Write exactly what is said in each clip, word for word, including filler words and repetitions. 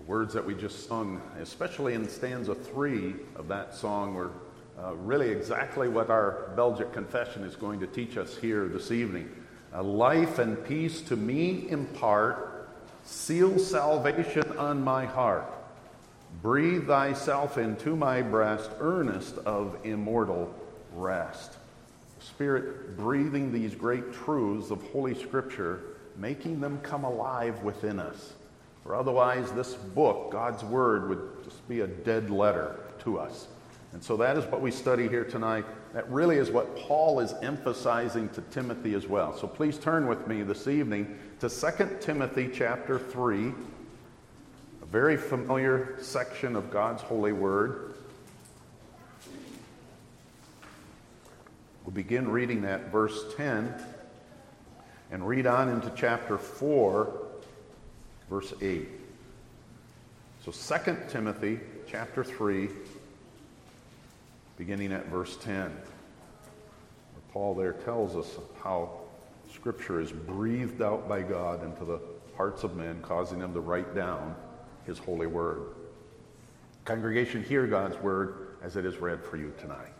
words that we just sung, especially in stanza three of that song, were uh, really exactly what our Belgic confession is going to teach us here this evening. Uh, life and peace to me impart, seal salvation on my heart. Breathe thyself into my breast, earnest of immortal rest. The Spirit breathing these great truths of Holy Scripture, making them come alive within us. For otherwise, this book, God's Word, would just be a dead letter to us. And so that is what we study here tonight. That really is what Paul is emphasizing to Timothy as well. So please turn with me this evening to Second Timothy chapter three, a very familiar section of God's holy Word. We'll begin reading at verse ten and read on into chapter four, verse eight. So Second Timothy chapter three, beginning at verse ten. Paul there tells us how Scripture is breathed out by God into the hearts of men, causing them to write down His holy word. Congregation, hear God's word as it is read for you tonight.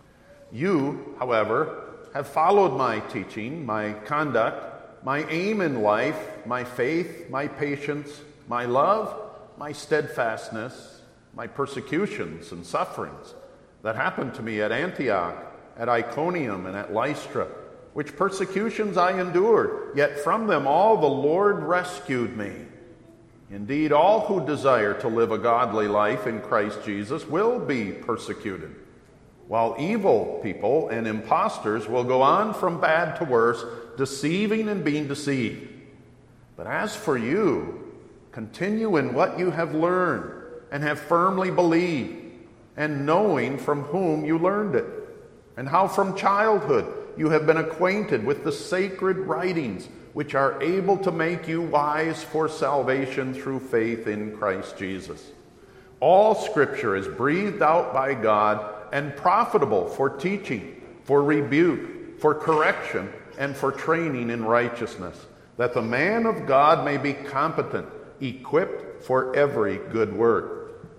You, however, have followed my teaching, my conduct, my aim in life, my faith, my patience, my love, my steadfastness, my persecutions and sufferings that happened to me at Antioch, at Iconium, and at Lystra, which persecutions I endured, yet from them all the Lord rescued me. Indeed, all who desire to live a godly life in Christ Jesus will be persecuted, while evil people and impostors will go on from bad to worse, deceiving and being deceived. But as for you, continue in what you have learned and have firmly believed, and knowing from whom you learned it, and how from childhood you have been acquainted with the sacred writings, which are able to make you wise for salvation through faith in Christ Jesus. All Scripture is breathed out by God and profitable for teaching, for rebuke, for correction, and for training in righteousness, that the man of God may be competent, equipped for every good work.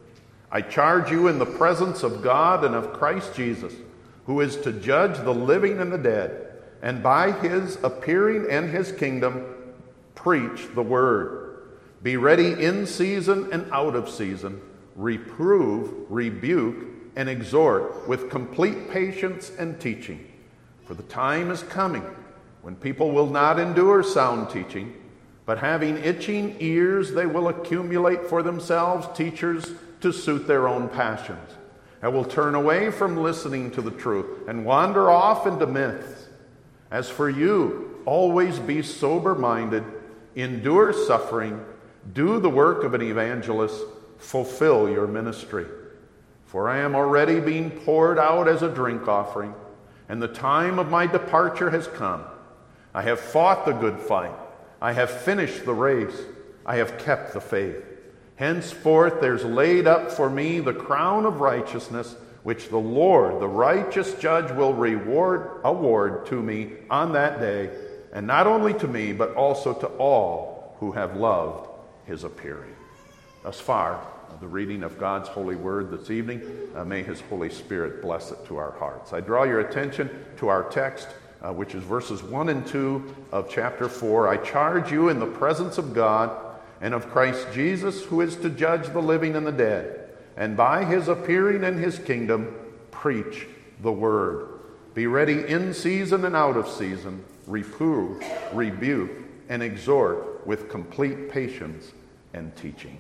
I charge you in the presence of God and of Christ Jesus, who is to judge the living and the dead, and by his appearing and his kingdom, preach the word. Be ready in season and out of season, reprove, rebuke, and exhort with complete patience and teaching. For the time is coming when people will not endure sound teaching, but having itching ears, they will accumulate for themselves teachers to suit their own passions, and will turn away from listening to the truth and wander off into myths. As for you, always be sober-minded, endure suffering, do the work of an evangelist, fulfill your ministry. For I am already being poured out as a drink offering, and the time of my departure has come. I have fought the good fight. I have finished the race. I have kept the faith. Henceforth there's laid up for me the crown of righteousness, which the Lord, the righteous judge, will reward, award to me on that day, and not only to me, but also to all who have loved his appearing. Thus far, the reading of God's holy word this evening. Uh, may his Holy Spirit bless it to our hearts. I draw your attention to our text, uh, which is verses one and two of chapter four. I charge you in the presence of God and of Christ Jesus, who is to judge the living and the dead, and by his appearing in his kingdom, preach the word. Be ready in season and out of season, reprove, rebuke, and exhort with complete patience and teaching.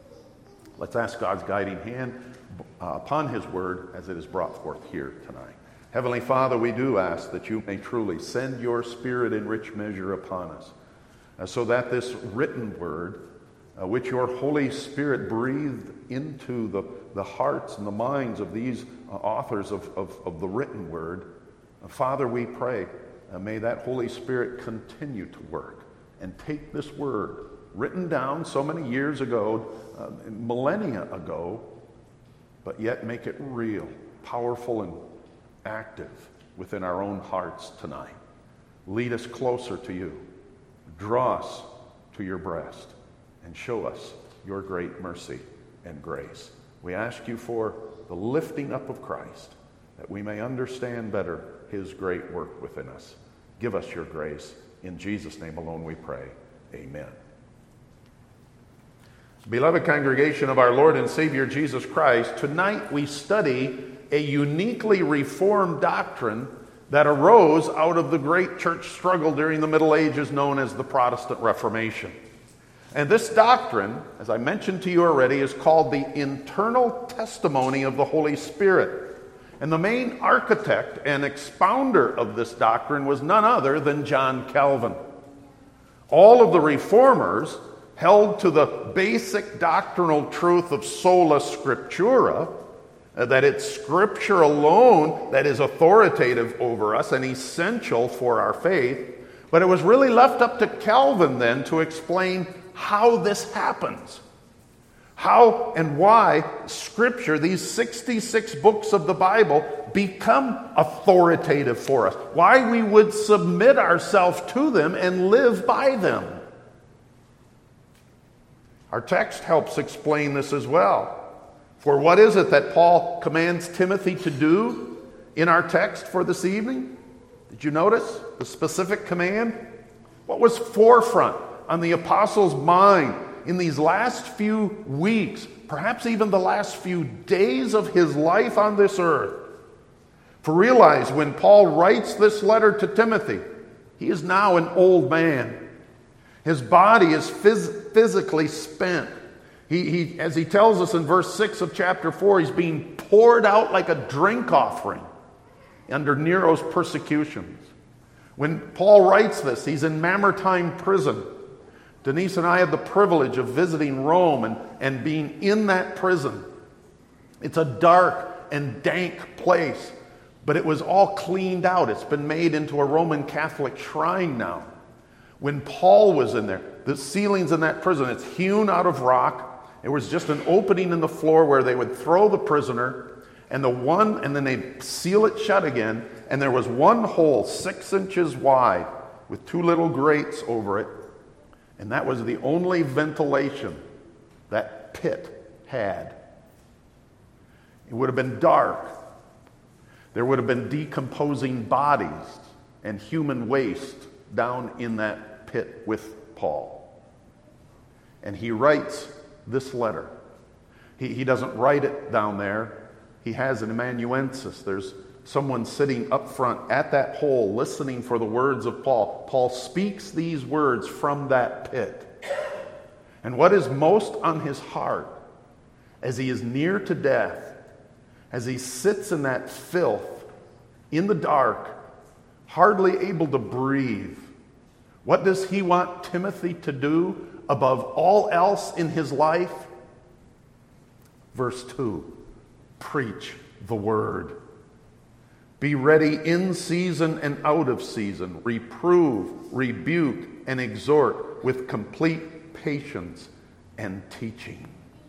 Let's ask God's guiding hand uh, upon his word as it is brought forth here tonight. Heavenly Father, we do ask that you may truly send your Spirit in rich measure upon us, uh, so that this written word, uh, which your Holy Spirit breathed into the, the hearts and the minds of these uh, authors of, of, of the written word, uh, Father, we pray, uh, may that Holy Spirit continue to work and take this word, written down so many years ago, uh, millennia ago, but yet make it real, powerful, and active within our own hearts tonight. Lead us closer to you. Draw us to your breast and show us your great mercy and grace. We ask you for the lifting up of Christ, that we may understand better his great work within us. Give us your grace. In Jesus' name alone we pray. Amen. Beloved congregation of our Lord and Savior Jesus Christ, tonight we study a uniquely reformed doctrine that arose out of the great church struggle during the Middle Ages known as the Protestant Reformation. And this doctrine, as I mentioned to you already, is called the internal testimony of the Holy Spirit. And the main architect and expounder of this doctrine was none other than John Calvin. All of the reformers held to the basic doctrinal truth of sola scriptura, that it's Scripture alone that is authoritative over us and essential for our faith. But it was really left up to Calvin then to explain how this happens. How and why Scripture, these sixty-six books of the Bible, become authoritative for us. Why we would submit ourselves to them and live by them. Our text helps explain this as well. For what is it that Paul commands Timothy to do in our text for this evening? Did you notice the specific command? What was forefront on the apostle's mind in these last few weeks, perhaps even the last few days of his life on this earth? For realize, when Paul writes this letter to Timothy, he is now an old man. His body is phys- physically spent. He, he, as he tells us in verse six of chapter four, he's being poured out like a drink offering under Nero's persecutions. When Paul writes this, he's in Mamertine prison. Denise and I had the privilege of visiting Rome and, and being in that prison. It's a dark and dank place, but it was all cleaned out. It's been made into a Roman Catholic shrine now. When Paul was in there, the ceilings in that prison, it's hewn out of rock. There was just an opening in the floor where they would throw the prisoner, and the one, and then they'd seal it shut again, and there was one hole six inches wide with two little grates over it, and that was the only ventilation that pit had. It would have been dark. There would have been decomposing bodies and human waste down in that pit with Paul. And he writes this letter. He, he doesn't write it down there. He has an amanuensis. There's someone sitting up front at that hole listening for the words of Paul. Paul speaks these words from that pit. And what is most on his heart as he is near to death, as he sits in that filth, in the dark, hardly able to breathe, what does he want Timothy to do above all else in his life? Verse two, preach the word. Be ready in season and out of season. Reprove, rebuke, and exhort with complete patience and teaching.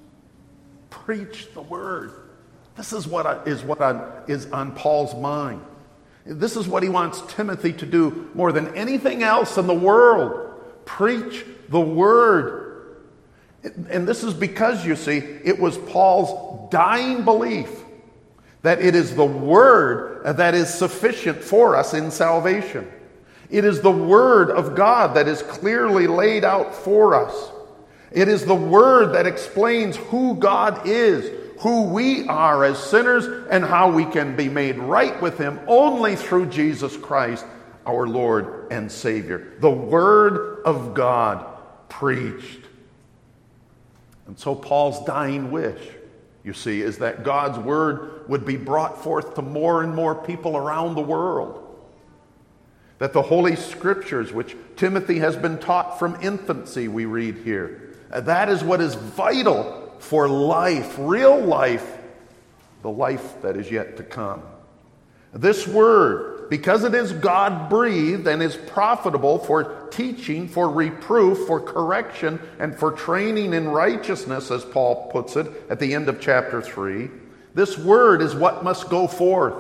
Preach the word. This is what I, is what I, is on Paul's mind. This is what he wants Timothy to do more than anything else in the world. Preach the word. And this is because, you see, it was Paul's dying belief that it is the word that is sufficient for us in salvation. It is the word of God that is clearly laid out for us. It is the word that explains who God is, who we are as sinners, and how we can be made right with him only through Jesus Christ, our Lord and Savior. The word of God preached. And so Paul's dying wish, you see, is that God's word would be brought forth to more and more people around the world. That the Holy Scriptures, which Timothy has been taught from infancy, we read here, that is what is vital for life, real life, the life that is yet to come. This word, because it is God-breathed and is profitable for teaching, for reproof, for correction, and for training in righteousness, as Paul puts it at the end of chapter three, this word is what must go forth.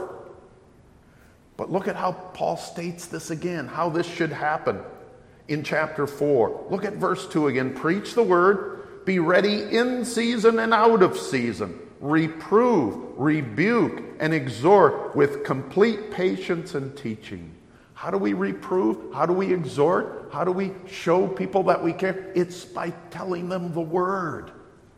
But look at how Paul states this again, how this should happen in chapter four. Look at verse two again. Preach the word. Be ready in season and out of season. Reprove, rebuke, and exhort with complete patience and teaching. How do we reprove? How do we exhort? How do we show people that we care? It's by telling them the word.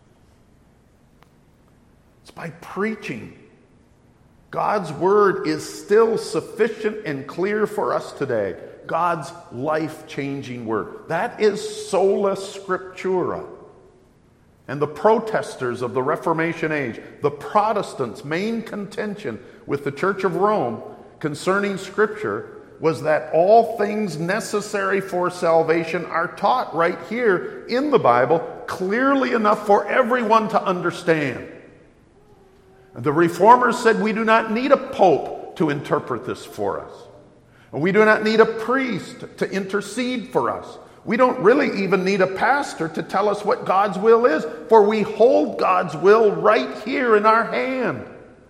It's by preaching. God's word is still sufficient and clear for us today. God's life-changing word. That is sola scriptura. And the protesters of the Reformation age, the Protestants' main contention with the Church of Rome concerning Scripture was that all things necessary for salvation are taught right here in the Bible, clearly enough for everyone to understand. The Reformers said we do not need a pope to interpret this for us. We do not need a priest to intercede for us. We don't really even need a pastor to tell us what God's will is, for we hold God's will right here in our hand.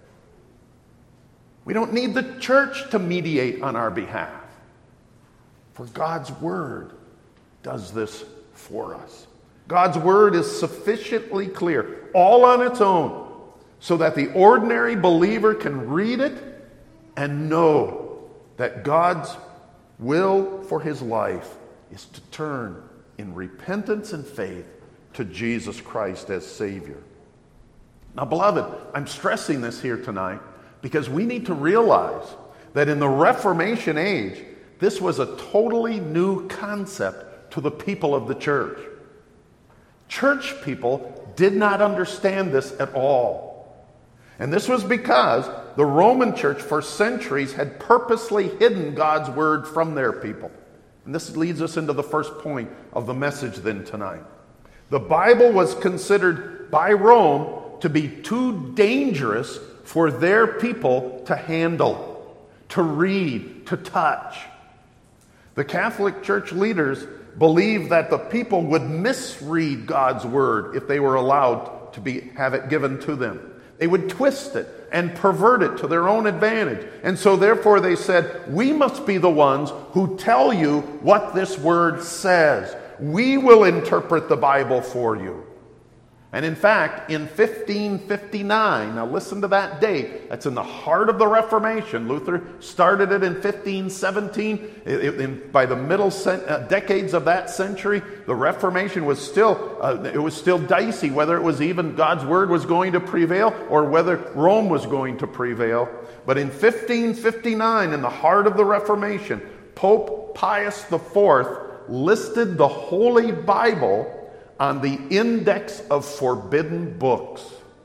We don't need the church to mediate on our behalf, for God's word does this for us. God's word is sufficiently clear, all on its own, so that the ordinary believer can read it and know that God's will for his life is to turn in repentance and faith to Jesus Christ as Savior. Now, beloved, I'm stressing this here tonight because we need to realize that in the Reformation age, this was a totally new concept to the people of the church. Church people did not understand this at all. And this was because the Roman church for centuries had purposely hidden God's word from their people. And this leads us into the first point of the message then tonight. The Bible was considered by Rome to be too dangerous for their people to handle, to read, to touch. The Catholic Church leaders believed that the people would misread God's word if they were allowed to be, have it given to them. They would twist it and pervert it to their own advantage. And so therefore they said, we must be the ones who tell you what this word says. We will interpret the Bible for you. And in fact, in fifteen fifty-nine, now listen to that date, that's in the heart of the Reformation. Luther started it in fifteen seventeen. It, it, in, by the middle cent, uh, decades of that century, the Reformation was still, uh, it was still dicey whether it was even God's word was going to prevail or whether Rome was going to prevail. But in fifteen fifty-nine, in the heart of the Reformation, Pope Pius the Fourth listed the Holy Bible on the index of forbidden books.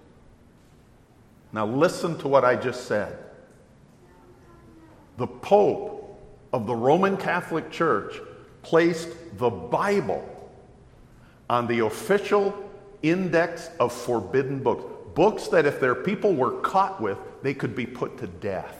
Now listen to what I just said. The Pope of the Roman Catholic Church placed the Bible on the official index of forbidden books. Books that if their people were caught with, they could be put to death.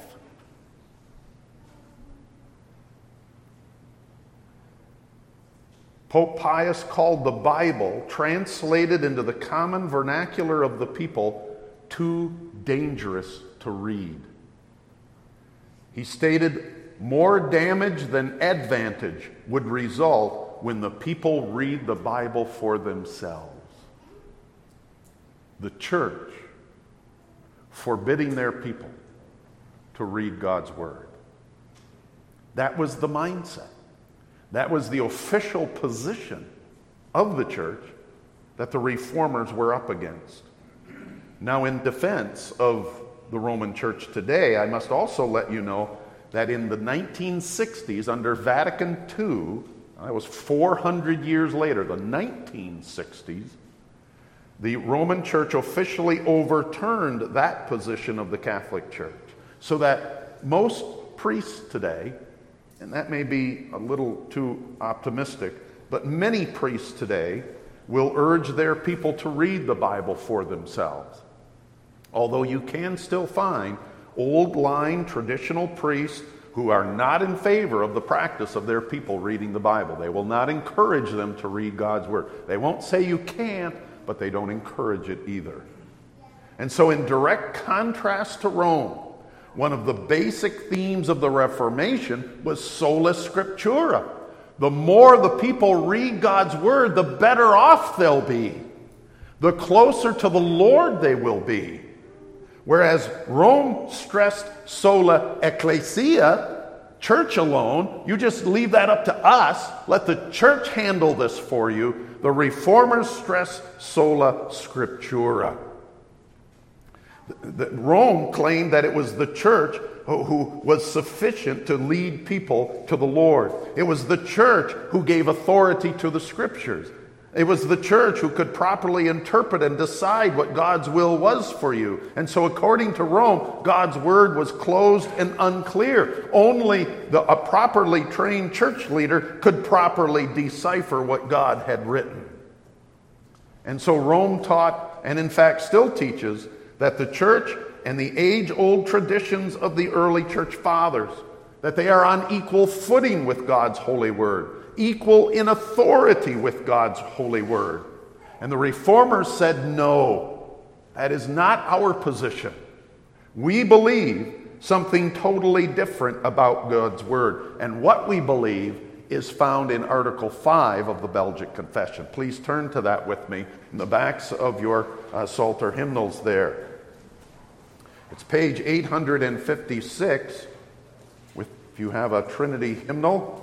Pope Pius called the Bible, translated into the common vernacular of the people, too dangerous to read. He stated, more damage than advantage would result when the people read the Bible for themselves. The church forbidding their people to read God's word. That was the mindset. That was the official position of the church that the reformers were up against. Now, in defense of the Roman Church today, I must also let you know that in the nineteen sixties, under Vatican Two, that was four hundred years later, the nineteen sixties, the Roman Church officially overturned that position of the Catholic Church, so that most priests today, and that may be a little too optimistic, but many priests today will urge their people to read the Bible for themselves. Although you can still find old-line traditional priests who are not in favor of the practice of their people reading the Bible. They will not encourage them to read God's word. They won't say you can't, but they don't encourage it either. And so in direct contrast to Rome, one of the basic themes of the Reformation was sola scriptura. The more the people read God's word, the better off they'll be. the closer to the Lord they will be. Whereas Rome stressed sola ecclesia, church alone, you just leave that up to us. Let the church handle this for you. The Reformers stress sola scriptura. The, the, Rome claimed that it was the church who, who was sufficient to lead people to the Lord. It was the church who gave authority to the scriptures. It was the church who could properly interpret and decide what God's will was for you. And so according to Rome, God's word was closed and unclear. Only the, a properly trained church leader could properly decipher what God had written. And so Rome taught, and in fact still teaches, that the church and the age-old traditions of the early church fathers, that they are on equal footing with God's holy word, equal in authority with God's holy word. And the Reformers said, no, that is not our position. We believe something totally different about God's word. And what we believe is found in Article five of the Belgic Confession. Please turn to that with me in the backs of your uh, Psalter hymnals there. It's page eight hundred fifty-six. With, if you have a Trinity hymnal.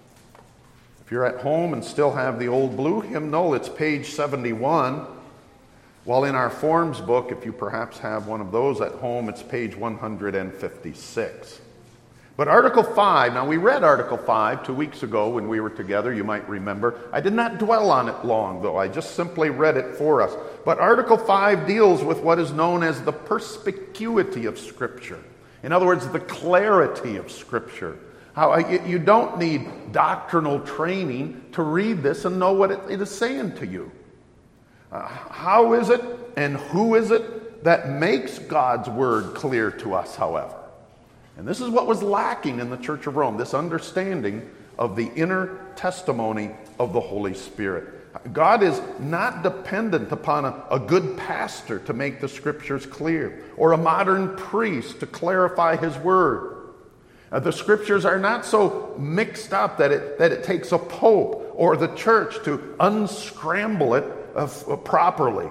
If you're at home and still have the old blue hymnal, it's page seventy-one. While in our forms book, if you perhaps have one of those at home, it's page one hundred fifty-six. But Article five, now we read Article five two weeks ago when we were together, you might remember. I did not dwell on it long, though. I just simply read it for us. But Article five deals with what is known as the perspicuity of Scripture. In other words, the clarity of Scripture. How you don't need doctrinal training to read this and know what it is saying to you. Uh, how is it and who is it that makes God's word clear to us, however? And this is what was lacking in the Church of Rome, this understanding of the inner testimony of the Holy Spirit. God is not dependent upon a, a good pastor to make the Scriptures clear, or a modern priest to clarify his word. Uh, the Scriptures are not so mixed up that it, that it takes a pope or the church to unscramble it uh, f- uh, properly.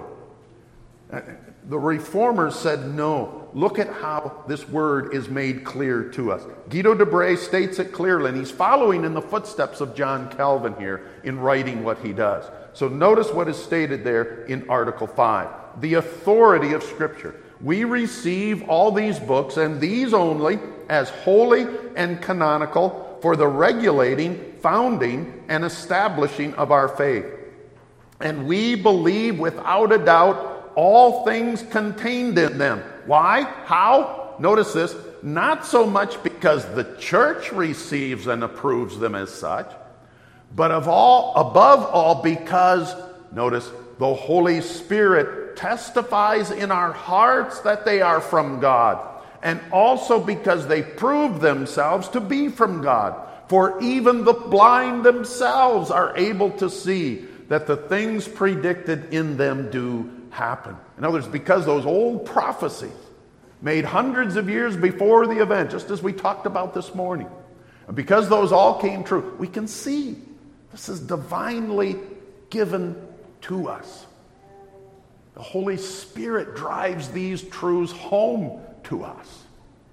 Uh, the Reformers said, no, look at how this word is made clear to us. Guido de Bray states it clearly, and he's following in the footsteps of John Calvin here in writing what he does. So notice what is stated there in Article five. The authority of Scripture. We receive all these books, and these only, as holy and canonical for the regulating, founding, and establishing of our faith. And we believe without a doubt all things contained in them. Why? How? Notice this. Not so much because the church receives and approves them as such, but of all, above all, because, notice, the Holy Spirit testifies in our hearts that they are from God, and also because they prove themselves to be from God. For even the blind themselves are able to see that the things predicted in them do happen. In other words, because those old prophecies made hundreds of years before the event, just as we talked about this morning, and because those all came true, we can see this is divinely given to us. The Holy Spirit drives these truths home to us.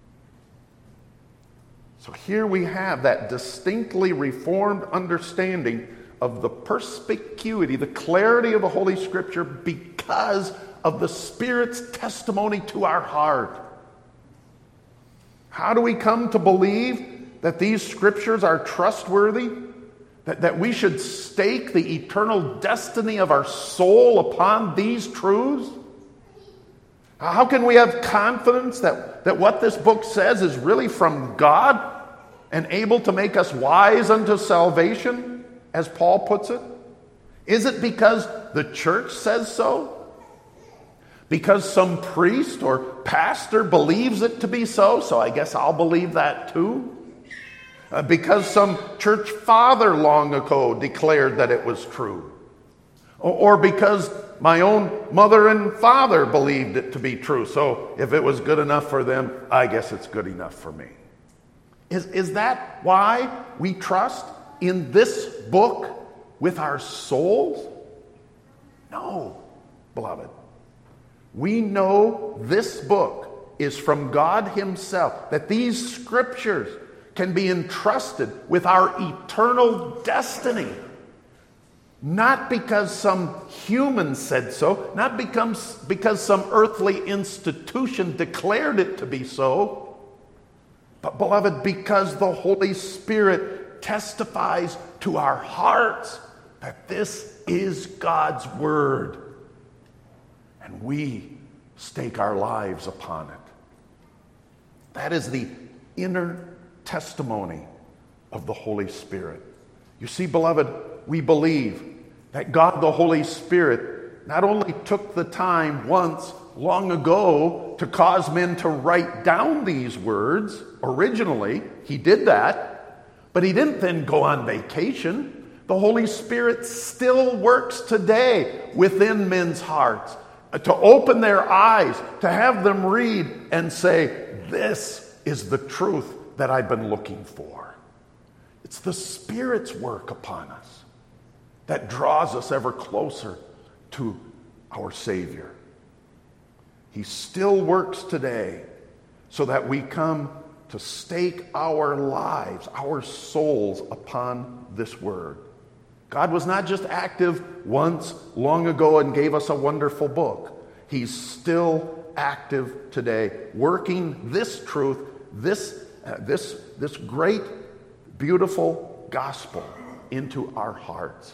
So here we have that distinctly Reformed understanding of the perspicuity, the clarity of the Holy Scripture because of the Spirit's testimony to our heart. How do we come to believe that these Scriptures are trustworthy? That, that we should stake the eternal destiny of our soul upon these truths? How can we have confidence that, that what this book says is really from God and able to make us wise unto salvation, as Paul puts it? Is it because the church says so? Because some priest or pastor believes it to be so, so I guess I'll believe that too? Uh, because some church father long ago declared that it was true? Or, or because my own mother and father believed it to be true, so if it was good enough for them, I guess it's good enough for me. Is, is that why we trust in this book with our souls? No. beloved. We know this book is from God himself, that these scriptures can be entrusted with our eternal destiny. Not because some human said so, not because, because some earthly institution declared it to be so, but beloved, because the Holy Spirit testifies to our hearts that this is God's word. And we stake our lives upon it. That is the inner testimony of the Holy Spirit. You see, beloved, we believe that God the Holy Spirit not only took the time once long ago to cause men to write down these words originally, he did that, but he didn't then go on vacation. The Holy Spirit still works today within men's hearts to open their eyes, to have them read and say, this is the truth that I've been looking for. It's the Spirit's work upon us that draws us ever closer to our Savior. He still works today so that we come to stake our lives, our souls upon this word. God was not just active once long ago and gave us a wonderful book. He's still active today, working this truth, this, uh, this, this great, beautiful gospel into our hearts.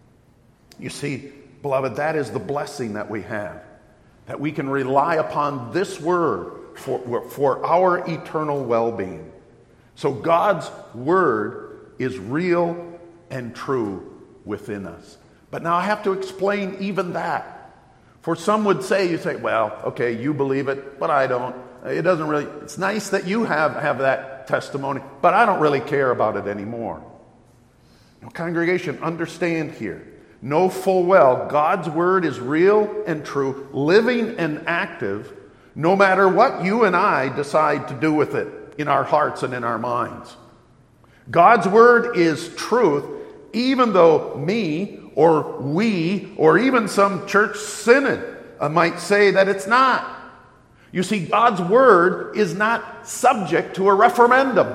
You see, beloved, that is the blessing that we have, that we can rely upon this word for, for our eternal well-being. So God's word is real and true within us. But now I have to explain even that. For some would say, you say, well, okay, you believe it, but I don't. It doesn't really, it's nice that you have, have that testimony, but I don't really care about it anymore. Now, congregation, understand here. Know full well God's word is real and true, living and active, no matter what you and I decide to do with it in our hearts and in our minds. God's word is truth, even though me or we or even some church synod uh, might say that it's not. You see, God's word is not subject to a referendum.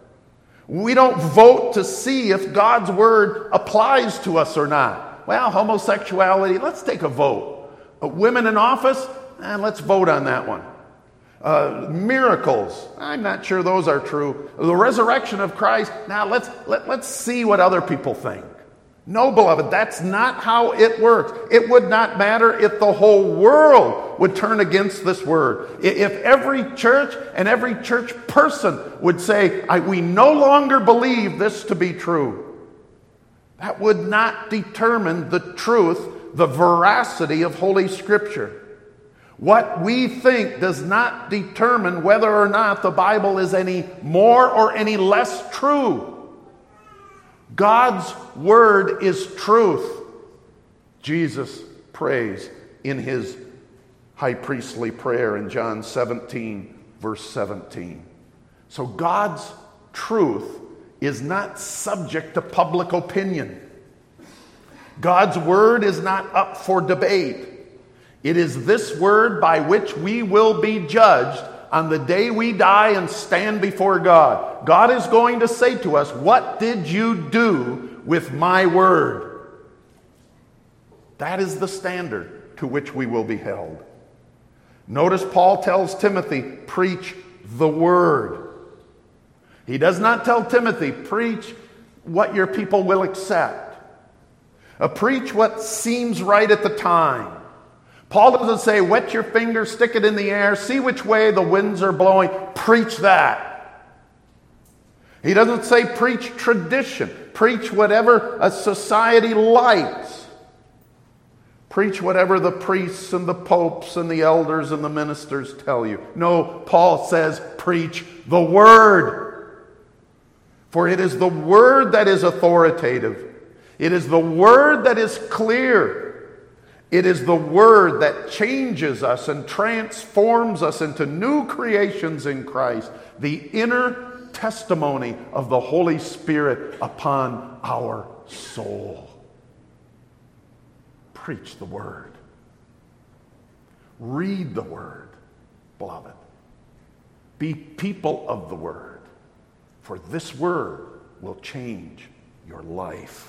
We don't vote to see if God's word applies to us or not. Well, homosexuality, let's take a vote. Uh, women in office, eh, let's vote on that one. Uh, miracles, I'm not sure those are true. The resurrection of Christ, now let's let, let's see what other people think. No, beloved, that's not how it works. It would not matter if the whole world would turn against this word. If every church and every church person would say, I, we no longer believe this to be true, that would not determine the truth, the veracity of Holy Scripture. What we think does not determine whether or not the Bible is any more or any less true. God's word is truth. Jesus prays in his high priestly prayer in John seventeen, verse seventeen. So God's truth is not subject to public opinion. God's word is not up for debate. It is this word by which we will be judged on the day we die and stand before God. God is going to say to us, what did you do with my word? That is the standard to which we will be held. Notice Paul tells Timothy, preach the word. He does not tell Timothy, preach what your people will accept. Uh, preach what seems right at the time. Paul doesn't say, wet your finger, stick it in the air, see which way the winds are blowing, preach that. He doesn't say preach tradition, preach whatever a society likes. Preach whatever the priests and the popes and the elders and the ministers tell you. No, Paul says preach the word. For it is the word that is authoritative. It is the word that is clear. It is the word that changes us and transforms us into new creations in Christ. The inner testimony of the Holy Spirit upon our soul. Preach the word. Read the Word, beloved. Be people of the Word, for this Word will change your life.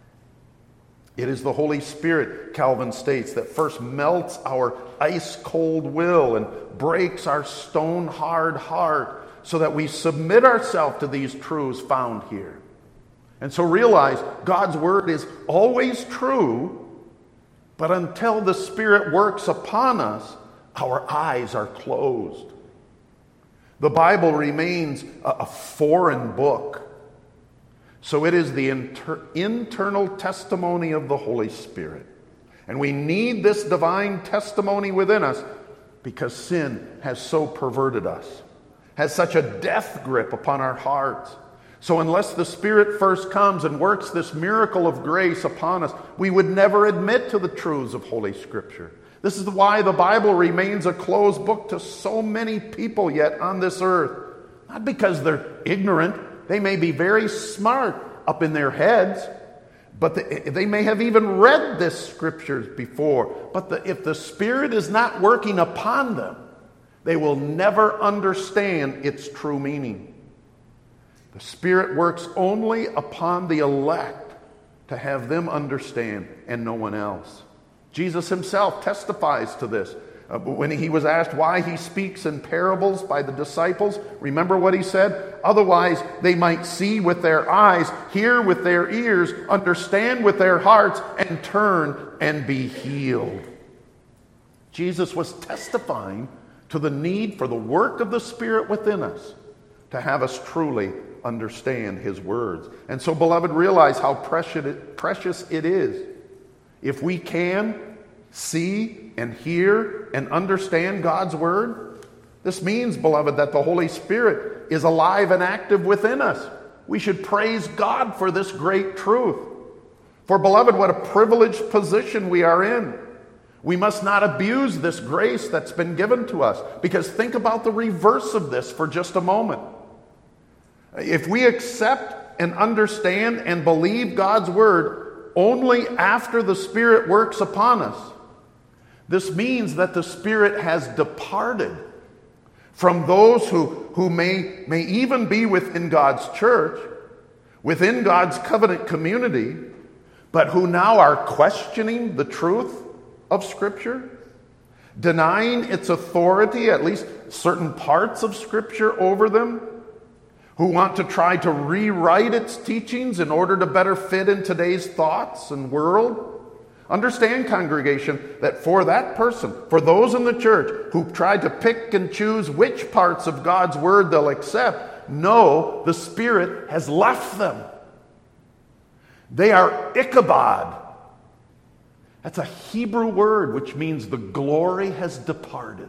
It is the Holy Spirit, Calvin states, that first melts our ice-cold will and breaks our stone-hard heart so that we submit ourselves to these truths found here. And so realize God's Word is always true, but until the Spirit works upon us, our eyes are closed. The Bible remains a foreign book. So it is the inter- internal testimony of the Holy Spirit. And we need this divine testimony within us because sin has so perverted us, has such a death grip upon our hearts. So unless the Spirit first comes and works this miracle of grace upon us, we would never admit to the truths of Holy Scripture. This is why the Bible remains a closed book to so many people yet on this earth. Not because they're ignorant. They may be very smart up in their heads, but the, they may have even read this scriptures before. But the, if the Spirit is not working upon them, they will never understand its true meaning. The Spirit works only upon the elect to have them understand and no one else. Jesus himself testifies to this. Uh, when he was asked why he speaks in parables by the disciples, remember what he said? Otherwise, they might see with their eyes, hear with their ears, understand with their hearts, and turn and be healed. Jesus was testifying to the need for the work of the Spirit within us to have us truly understand his words. And so, beloved, realize how precious it is if we can see and hear and understand God's Word. This means, beloved, that the Holy Spirit is alive and active within us. We should praise God for this great truth. For, beloved, what a privileged position we are in. We must not abuse this grace that's been given to us, because think about the reverse of this for just a moment. If we accept and understand and believe God's Word only after the Spirit works upon us, this means that the Spirit has departed from those who, who may, may even be within God's church, within God's covenant community, but who now are questioning the truth of Scripture, denying its authority, at least certain parts of Scripture over them, who want to try to rewrite its teachings in order to better fit in today's thoughts and world. Understand, congregation, that for that person, for those in the church who try to pick and choose which parts of God's Word they'll accept, know the Spirit has left them. They are Ichabod. That's a Hebrew word which means the glory has departed.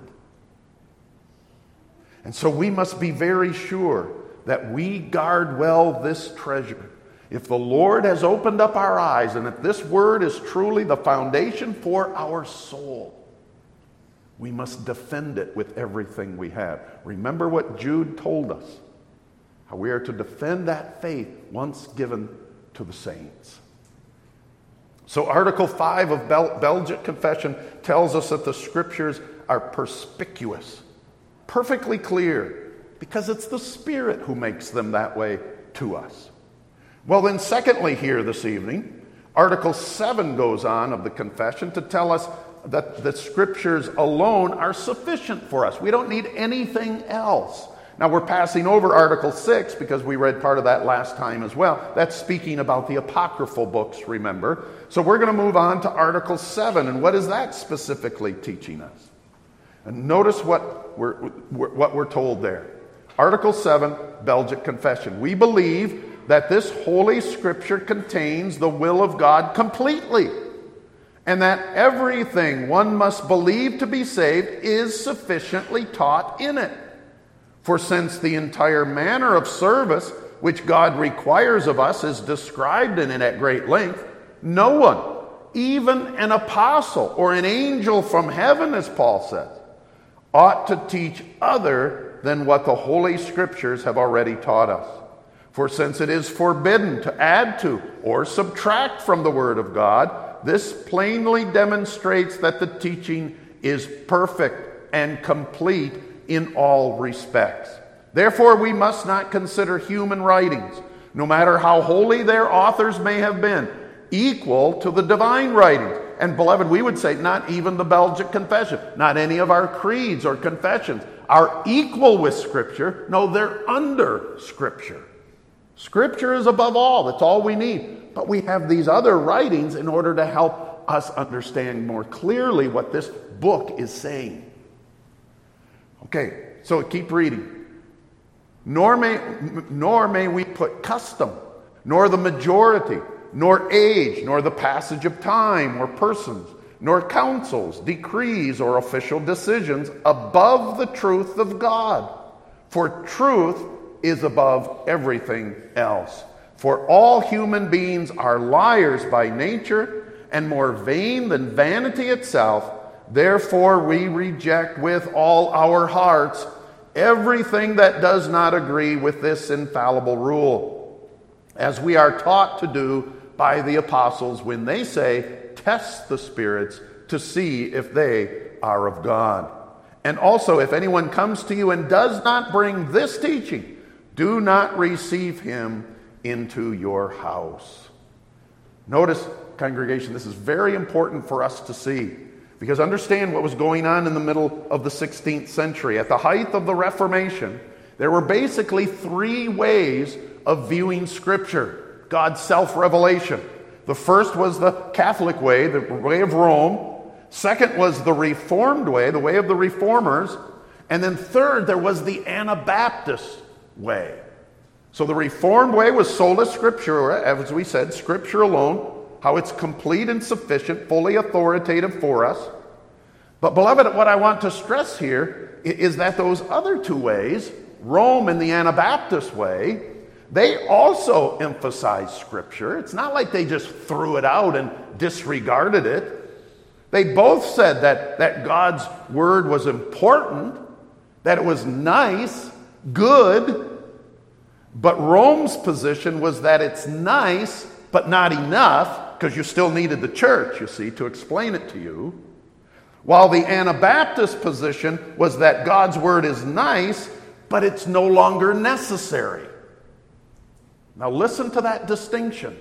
And so we must be very sure that we guard well this treasure. If the Lord has opened up our eyes, and if this Word is truly the foundation for our soul, we must defend it with everything we have. Remember what Jude told us, how we are to defend that faith once given to the saints. So Article five of Bel- Belgic Confession tells us that the Scriptures are perspicuous, perfectly clear, because it's the Spirit who makes them that way to us. Well then, secondly here this evening, Article seven goes on of the Confession to tell us that the Scriptures alone are sufficient for us. We don't need anything else. Now we're passing over Article six because we read part of that last time as well. That's speaking about the apocryphal books, remember. So we're going to move on to Article seven, and what is that specifically teaching us? And notice what we're, what we're told there. Article seven, Belgic Confession. We believe that this Holy Scripture contains the will of God completely, and that everything one must believe to be saved is sufficiently taught in it. For since the entire manner of service which God requires of us is described in it at great length, no one, even an apostle or an angel from heaven, as Paul says, ought to teach other than what the Holy Scriptures have already taught us. For since it is forbidden to add to or subtract from the Word of God, this plainly demonstrates that the teaching is perfect and complete in all respects. Therefore, we must not consider human writings, no matter how holy their authors may have been, equal to the divine writings. And beloved, we would say not even the Belgic Confession, not any of our creeds or confessions are equal with Scripture. No, they're under Scripture. Scripture is above all. That's all we need. But we have these other writings in order to help us understand more clearly what this book is saying. Okay, so keep reading. Nor may, nor may we put custom, nor the majority, nor age, nor the passage of time or persons, nor councils, decrees, or official decisions above the truth of God. For truth is above everything else. For all human beings are liars by nature, and more vain than vanity itself. Therefore we reject with all our hearts everything that does not agree with this infallible rule, as we are taught to do by the apostles when they say, test the spirits to see if they are of God. And also, if anyone comes to you and does not bring this teaching, do not receive him into your house. Notice, congregation, this is very important for us to see. Because understand what was going on in the middle of the sixteenth century. At the height of the Reformation, there were basically three ways of viewing Scripture, God's self-revelation. The first was the Catholic way, the way of Rome. Second was the Reformed way, the way of the Reformers. And then third, there was the Anabaptist way. So the Reformed way was sola scriptura, as we said, Scripture alone. How it's complete and sufficient, fully authoritative for us. But beloved, what I want to stress here is that those other two ways, Rome and the Anabaptist way, they also emphasize Scripture. It's not like they just threw it out and disregarded it. They both said that, that God's Word was important, that it was nice, good, but Rome's position was that it's nice, but not enough, because you still needed the church, you see, to explain it to you. While the Anabaptist position was that God's Word is nice, but it's no longer necessary. Now listen to that distinction.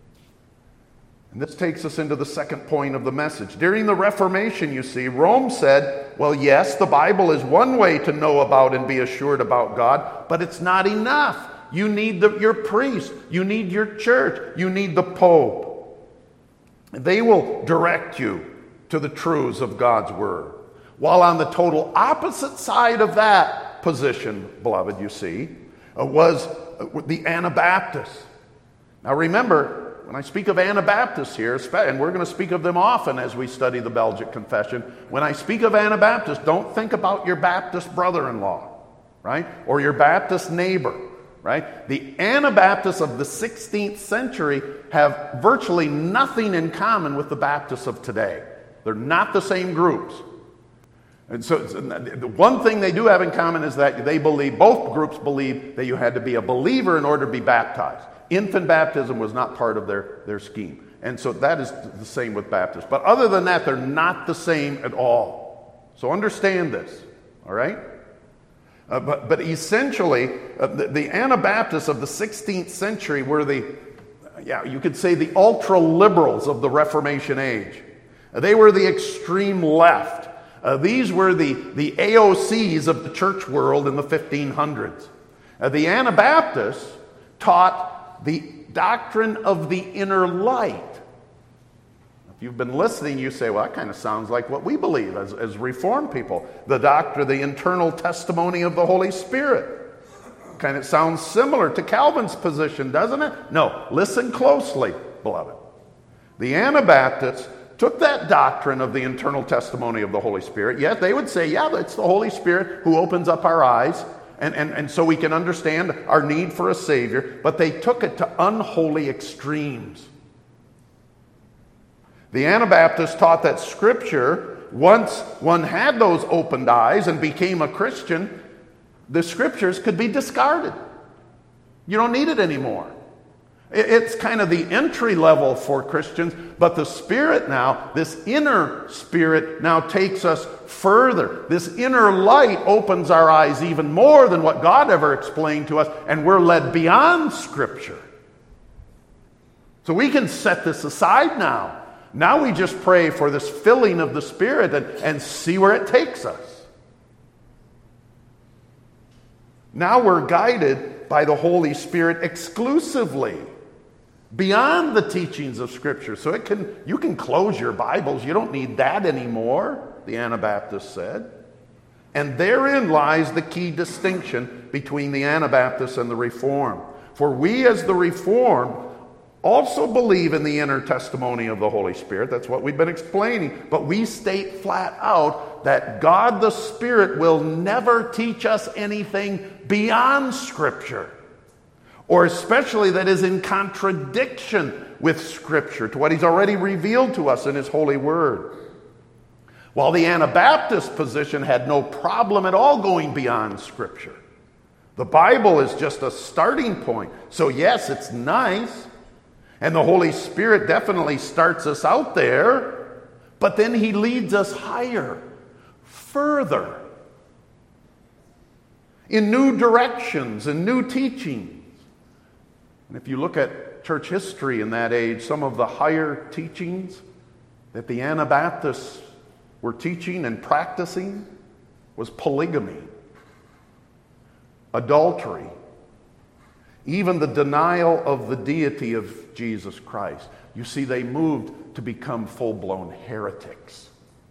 And this takes us into the second point of the message. During the Reformation, you see, Rome said, well, yes, the Bible is one way to know about and be assured about God, but it's not enough. You need the, your priest. You need your church. You need the Pope. They will direct you to the truths of God's Word. While on the total opposite side of that position, beloved, you see, uh, was uh, the Anabaptists. Now remember, when I speak of Anabaptists here, and we're going to speak of them often as we study the Belgic Confession, when I speak of Anabaptists, don't think about your Baptist brother-in-law, right? Or your Baptist neighbor. Right? The Anabaptists of the sixteenth century have virtually nothing in common with the Baptists of today. They're not the same groups. And so the one thing they do have in common is that they believe, both groups believe that you had to be a believer in order to be baptized. Infant baptism was not part of their, their scheme. And so that is the same with Baptists. But other than that, they're not the same at all. So understand this, all right? Uh, but, but essentially, uh, the, the Anabaptists of the sixteenth century were the, yeah, you could say the ultra-liberals of the Reformation age. Uh, they were the extreme left. Uh, these were the, the A O Cs of the church world in the fifteen hundreds. Uh, the Anabaptists taught the doctrine of the inner light. If you've been listening, you say, well, that kind of sounds like what we believe as, as Reformed people. The doctrine, the internal testimony of the Holy Spirit. Kind of sounds similar to Calvin's position, doesn't it? No, listen closely, beloved. The Anabaptists took that doctrine of the internal testimony of the Holy Spirit, yet they would say, yeah, it's the Holy Spirit who opens up our eyes, and, and, and so we can understand our need for a Savior, but they took it to unholy extremes. The Anabaptists taught that Scripture, once one had those opened eyes and became a Christian, the Scriptures could be discarded. You don't need it anymore. It's kind of the entry level for Christians, but the Spirit now, this inner Spirit now takes us further. This inner light opens our eyes even more than what God ever explained to us, and we're led beyond Scripture. So we can set this aside now. Now we just pray for this filling of the Spirit and, and see where it takes us. Now we're guided by the Holy Spirit exclusively, beyond the teachings of Scripture. So it can you can close your Bibles. You don't need that anymore, the Anabaptists said. And therein lies the key distinction between the Anabaptists and the Reformed. For we as the Reformed also believe in the inner testimony of the Holy Spirit. That's what we've been explaining. But we state flat out that God the Spirit will never teach us anything beyond Scripture, or especially that is in contradiction with Scripture, to what He's already revealed to us in His holy word. While the Anabaptist position had no problem at all going beyond Scripture. The Bible is just a starting point. So yes, it's nice, and the Holy Spirit definitely starts us out there, but then He leads us higher, further, in new directions and new teachings. And if you look at church history in that age, some of the higher teachings that the Anabaptists were teaching and practicing was polygamy, adultery, even the denial of the deity of Jesus Christ. You see, they moved to become full-blown heretics.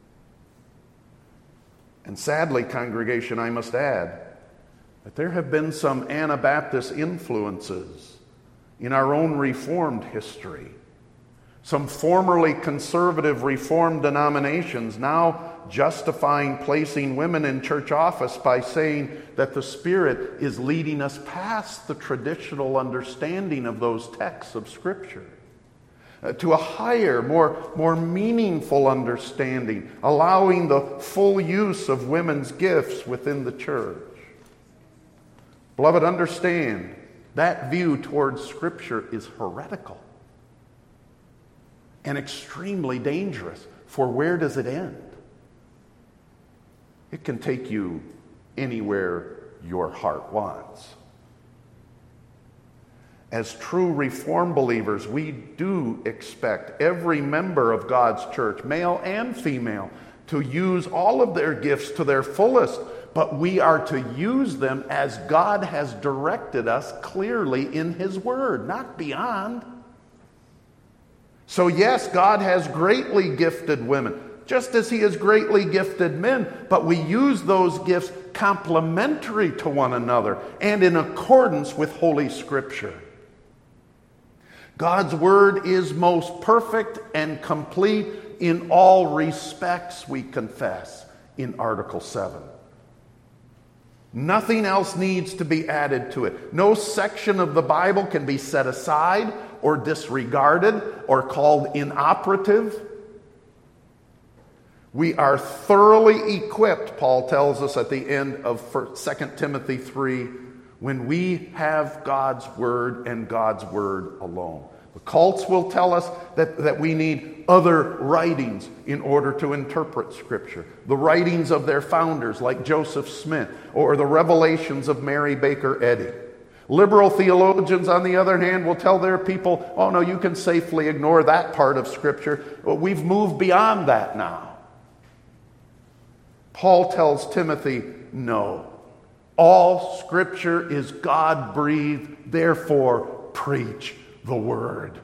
And sadly, congregation, I must add that there have been some Anabaptist influences in our own Reformed history. Some formerly conservative Reformed denominations now justifying placing women in church office by saying that the Spirit is leading us past the traditional understanding of those texts of Scripture uh, to a higher, more, more meaningful understanding, allowing the full use of women's gifts within the church. Beloved, understand, that view towards Scripture is heretical and extremely dangerous. For where does it end? It can take you anywhere your heart wants. As true Reformed believers, we do expect every member of God's church, male and female, to use all of their gifts to their fullest, but we are to use them as God has directed us clearly in His Word, not beyond. So yes, God has greatly gifted women, just as He has greatly gifted men, but we use those gifts complementary to one another and in accordance with Holy Scripture. God's Word is most perfect and complete in all respects, we confess in Article seven. Nothing else needs to be added to it. No section of the Bible can be set aside or disregarded or called inoperative. We are thoroughly equipped, Paul tells us at the end of Second Timothy three, when we have God's Word and God's Word alone. The cults will tell us that, that we need other writings in order to interpret Scripture. The writings of their founders like Joseph Smith or the revelations of Mary Baker Eddy. Liberal theologians, on the other hand, will tell their people, oh no, you can safely ignore that part of Scripture. Well, we've moved beyond that now. Paul tells Timothy, no. All Scripture is God-breathed, therefore preach the Word.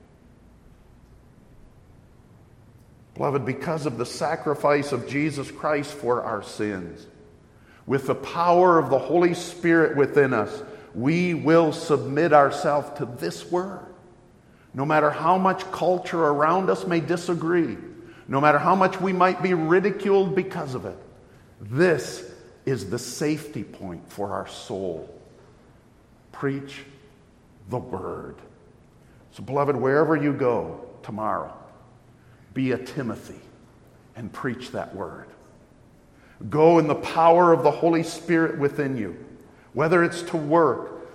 Beloved, because of the sacrifice of Jesus Christ for our sins, with the power of the Holy Spirit within us, we will submit ourselves to this Word. No matter how much culture around us may disagree, no matter how much we might be ridiculed because of it, this is the safety point for our soul. Preach the Word. So, beloved, wherever you go tomorrow, be a Timothy and preach that Word. Go in the power of the Holy Spirit within you, whether it's to work,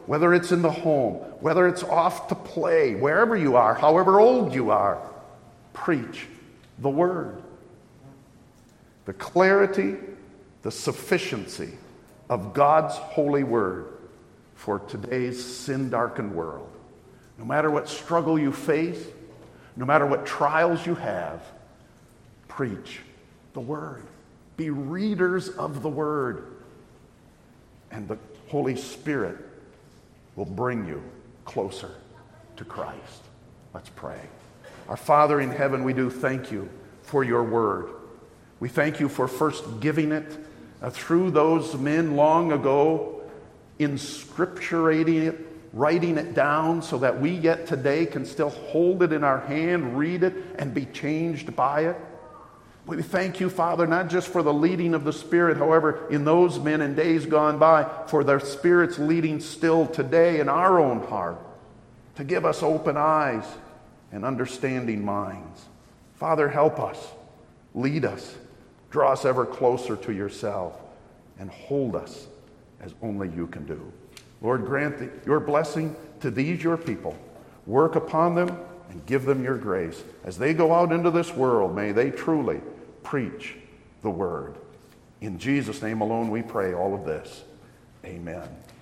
whether it's in the home, whether it's off to play, wherever you are, however old you are, preach the word. The clarity, the sufficiency of God's holy word for today's sin-darkened world. No matter what struggle you face, no matter what trials you have, preach the word. Be readers of the word. And the Holy Spirit will bring you closer to Christ. Let's pray. Our Father in heaven, we do thank you for your word. We thank you for first giving it uh, through those men long ago, inscripturating it, writing it down so that we yet today can still hold it in our hand, read it, and be changed by it. We thank you, Father, not just for the leading of the Spirit, however, in those men in days gone by, for their Spirit's leading still today in our own heart, to give us open eyes and understanding minds. Father, help us, lead us, draw us ever closer to yourself, and hold us as only you can do. Lord, grant the, your blessing to these your people. Work upon them and give them your grace. As they go out into this world, may they truly preach the word. In Jesus' name alone we pray all of this. Amen.